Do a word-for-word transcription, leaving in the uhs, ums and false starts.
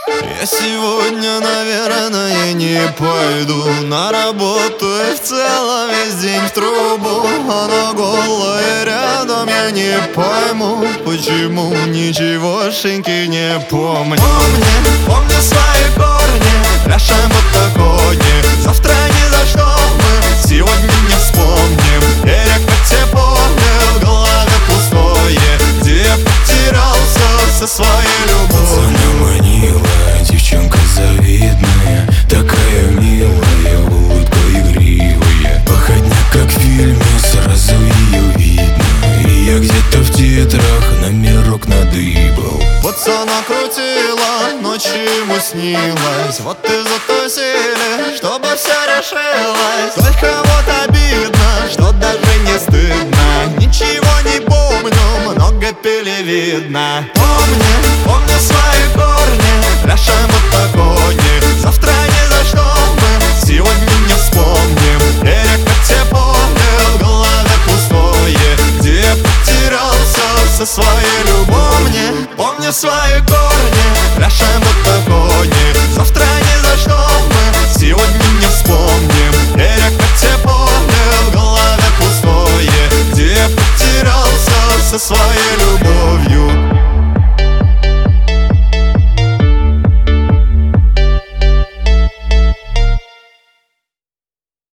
Я сегодня, наверное, не пойду на работу и в целом весь день в трубу. Она голая рядом, я не пойму, почему ничегошеньки не помню. Помни, помни свои корни, пляшем в такое. Завтра ни за что мы сегодня не вспомним. Берег как те помню, в голове пустое, где я потерялся со своей любовью. Манила, девчонка завидная, такая милая, улыбка игривая. Походня как в фильме, сразу ее видно. И я где-то в тетрах номерок надыбал. Пацана крутила, ночью ему снилось. Вот и затусили, чтобы все решилось. Только вот обидно, что даже не стыдно. Ничего не помню, много пили видно. Помни, помни свои корни, пляшем вот такое. Завтра ни за что мы сегодня не вспомним. Берег как те помню, в голове пустое, где я потерялся со своей любовью. Помни, помни свои корни, пляшем вот такое. Завтра ни за что мы сегодня не вспомним. Берег как те помню, в голове пустое, где я потерялся со своей любовью.